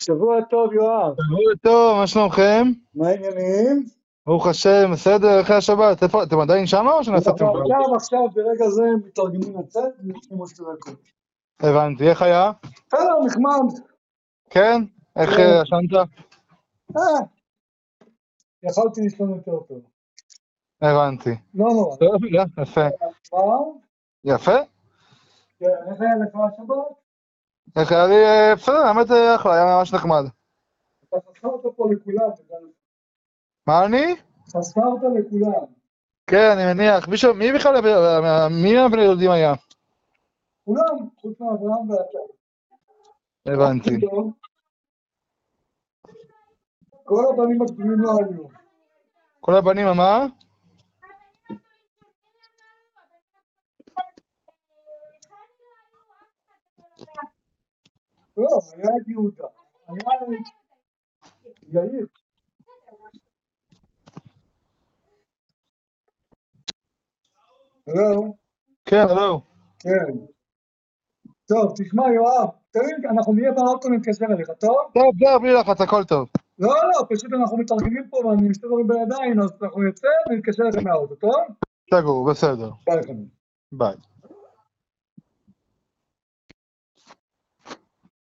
שבוע טוב, יואב. שבוע טוב, מה שלומכם? מה העניינים? ברוך השם, בסדר, אחרי השבת. איפה, אתם עדיין שמה או שנסעתם כבר? עכשיו, ברגע זה, מתארגנים לצאת, ונצאים עוד 2 דקות. הבנתי, איך היה? בסדר, נחמד. כן? איך כן. ישנת? יכלתי לישון יותר טוב. הבנתי. לא נורא. טוב, יפה. מה? יפה? כן, איך היה לך השבת? איך היה לי, בסדר, האמת אחלה, היה ממש נחמד. אתה חסרת פה לכולם, תדע לך. מה אני? חסרת לכולם. כן, אני מניח. מי בכלל, מי הבני ילדים היה? כולם, חוץ מאברהם ואתה. הבנתי. כל הבנים הגדולים לא היו. כל הבנים, מה? לא, היה את יהודה. היה יאיר. הלו? כן, הלו. כן. טוב, תשמע יואב, תראי, אנחנו נהיה באוטו נתקשר אליך, טוב? טוב, בלי לחץ, הכל טוב. לא, פשוט אנחנו מתארגנים פה ואני מסתדר בידיים, אז אנחנו נצא ונתקשר אליך מהאוטו, טוב? סגור, בסדר. ביי חברים. ביי.